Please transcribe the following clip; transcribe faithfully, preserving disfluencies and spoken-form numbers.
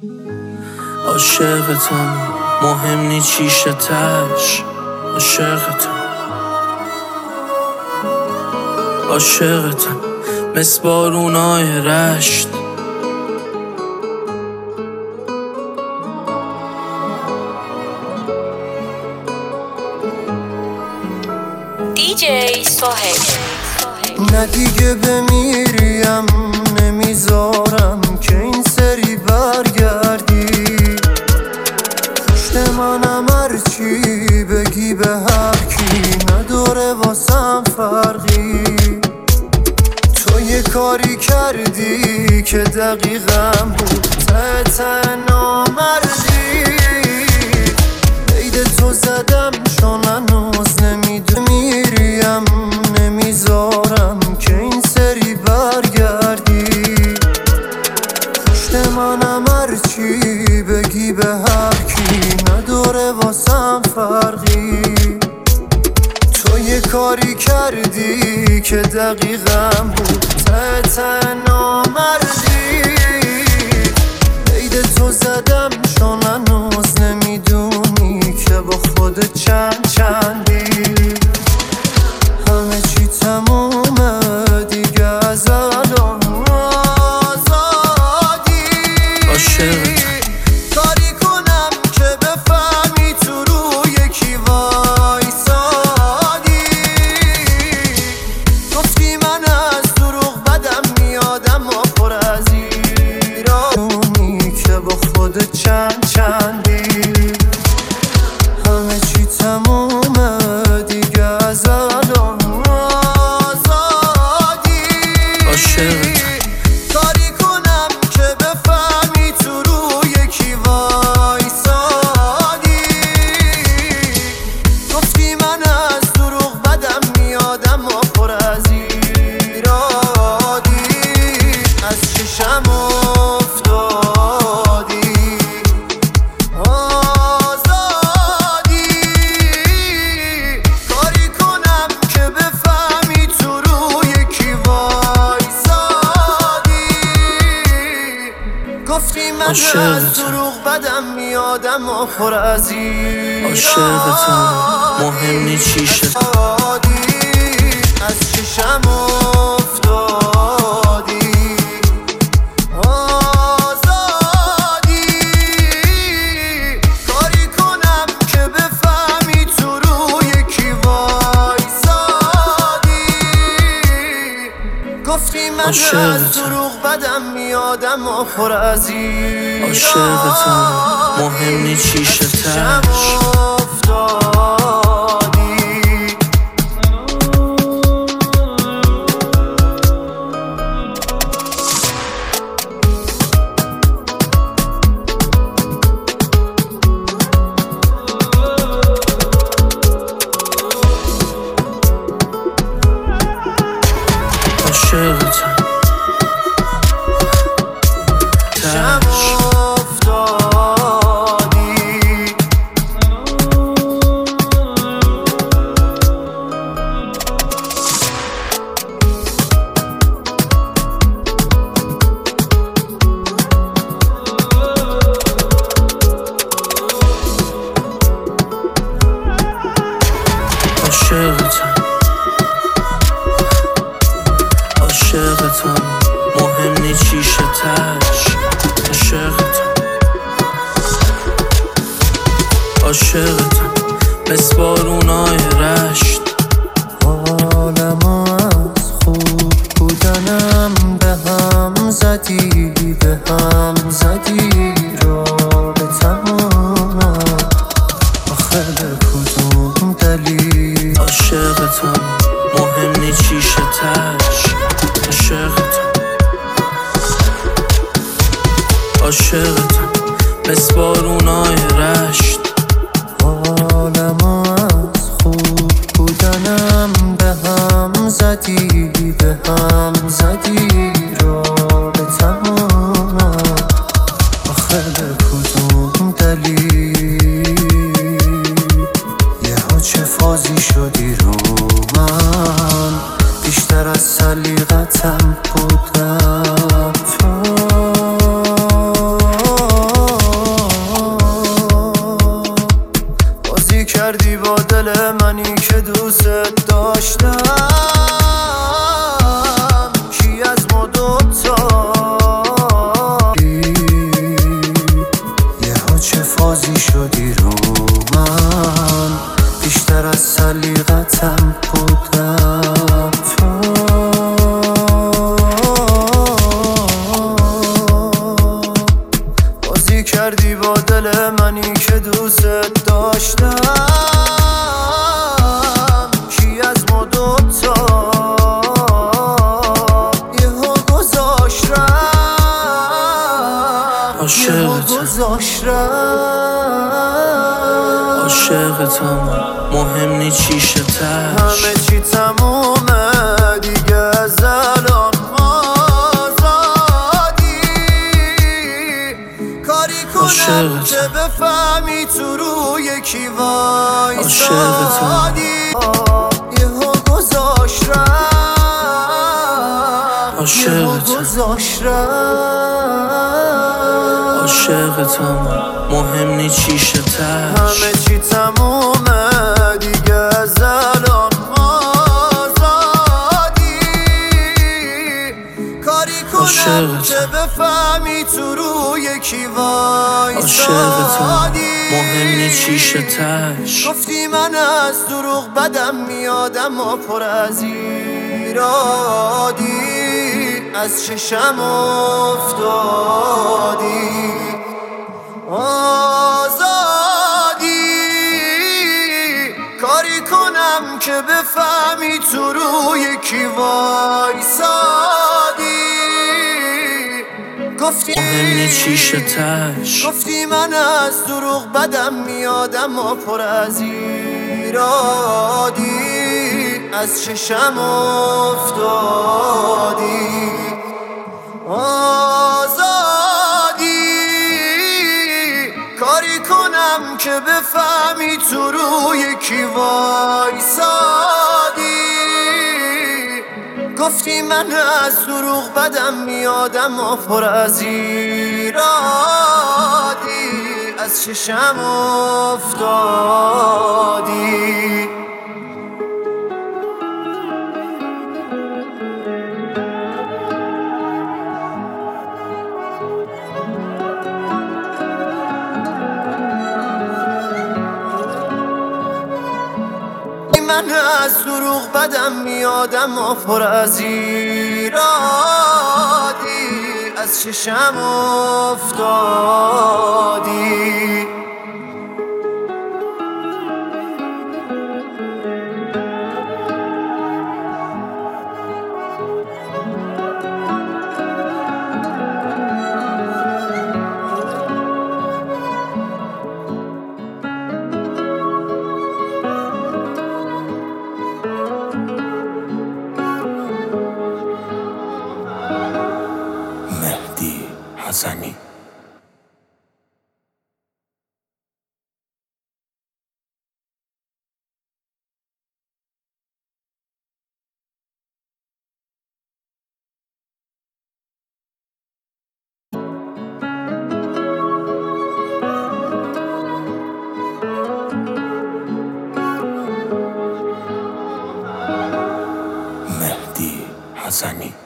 عاشقتم مهم نی چیشه تش، عاشقتم عاشقتم مثل بارونای رشت. دیجی سوهیل. نه دیگه بمیریم نمیذارم که این سری برگردی، پشت منم هرچی بگی به هر کی نداره واسم فرقی. تو یه کاری کردی که دقیقم بود ته ته نامردی، عید تو زدم چون هنوز نمیدونم میریم نمیذارم که این سری برگردی، پشت منم هرچی بگی به هر کی نداره واسم فرقی. تو یه کاری کردی که دقیقم بود ته ته نامردی، عید تو زدم چون هنوز نمیدونی که با خودت چند چندی. همه چی تمومه دیگه از الان آزادی. عاشقتم کاری کنم که بفهمی تو روی کی وایسادی. گفتی من از دروغ بدم میادم و پر از ایرانی که با خودت چند چندی. همه چی تمومه دیگه از الان آزادی. عاشقتم کاری کنم که بفهمی تو روی کی وایسادی. گفتی من از دروغ بدم میادم و پر از ایرادی، از چشم افتادی آزادی. کاری کنم که بفهمی تو روی کی وایسادی. گفتی من از دروغ بدم میادم و پر از ایرادی، عاشقتم مهم نی چیشه از چشم افتادی آزادی. کاری کنم که بفهمی تو روی کی وایسادی. گفتی من از دروغ بدم میادم و پر از ایرادی، عاشقتم مهم نی چیشه تش. عاشقتم عاشقتم عاشقتم مهم نی چیشه تش. عاشقتم عاشقتم مثل بارونای رشت. حالم از خوب بودنم به هم زدی به هم زدی رابطمون آخه به کدوم دلیل. عاشقتم مهم نی چیشه تش. عاشقتم عاشقتم مثل بارونای رشت. حالم از خوب بودنم به هم زدی به هم زدی رابطمون آخه به کدوم دلیل. یهو چه فازی شدی رو من، بیشتر از سلیقتم بودم تو. دل منی که دوست داشتم؟ کی از ما دوتا یه چه فازی شدی رو من، بیشتر از سلیقتم بودم تو. بازی کردی با دل منی که دوست داشتم. کی از ما دوتا یهو گذاشت رفت، یهو گذاشت رفت. عاشقتم مهم نی چیشه تش، همه چی تمومه دیگه از الان آزادی. کاری کنم که بفهمی تو روی کی وایسادی. یهو گذاشت رفت، یهو گذاشت رفت. عاشقتم مهم نی چیشه تش، همه چی تمومه دیگه از الان آزادی. کاری کنم که بفهمی تو روی کی وایسادی. مهم نی چیشه تش. گفتی من از دروغ بدم میادم و پر از ایرادی، از چشم افتادی. آزادی کاری کنم که بفهمی تو روی کی وایسادی. گفتی مهم نی چیشه تش، گفتی من از دروغ بدم میادم و پر از ایرادی، از چشم افتادی. آزادی کاری کنم که بفهمی تو روی کی وایسادی. گفتی من از دروغ بدم میادم و پر از ایرادی، از چشم افتادی. من از دروغ بدم میادم و پر از ایرادی، از چشم افتادی. مهدی حسنی. مهدی حسنی.